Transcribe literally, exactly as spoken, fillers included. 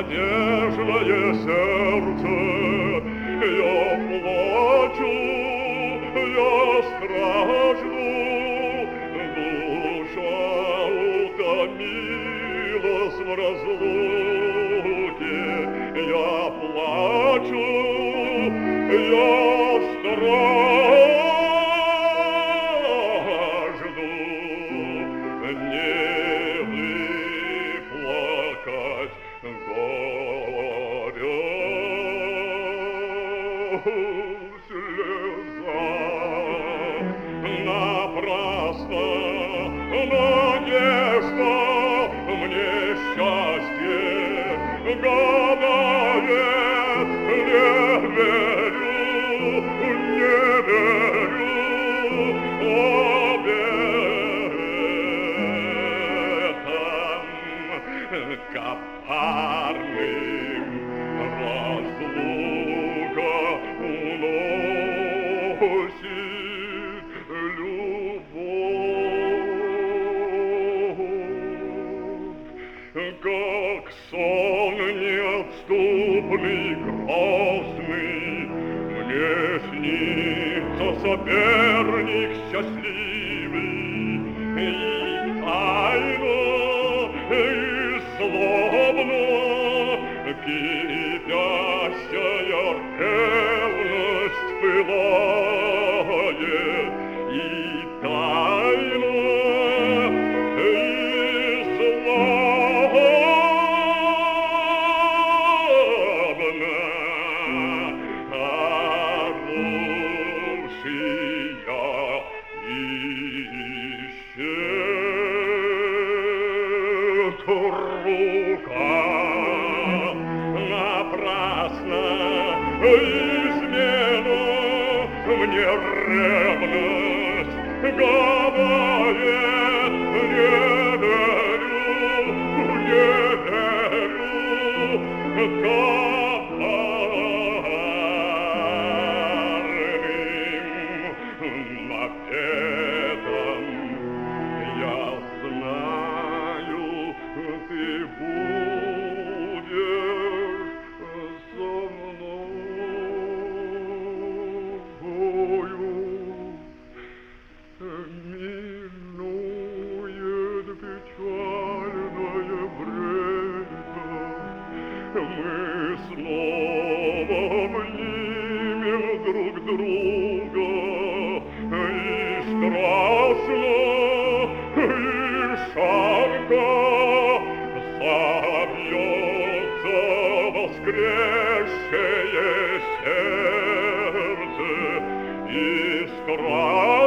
нежное сердце. Я плачу, я стражду, душа утомилась в разлуке. Я плачу, я стражду, не выплакать горя. Слеза напрасно, надежда мне счастье гадает. Не верю, не верю об этом коварным. Разлука уносит любовь, как сон неотступный, грозный. Мне снится соперник счастливый, и тайно, и злобно кипящая ревность пылает, и тайно, и злобно оружия ищет рука. Напрасно измену мне ревность гадает. Не верю, не верю коварным ответом. Я знаю, ты будешь со мною. Минует печальное время, мы снова обнимем друг друга, и страшно, и жарко забьется воскресшее сердце, и страшно.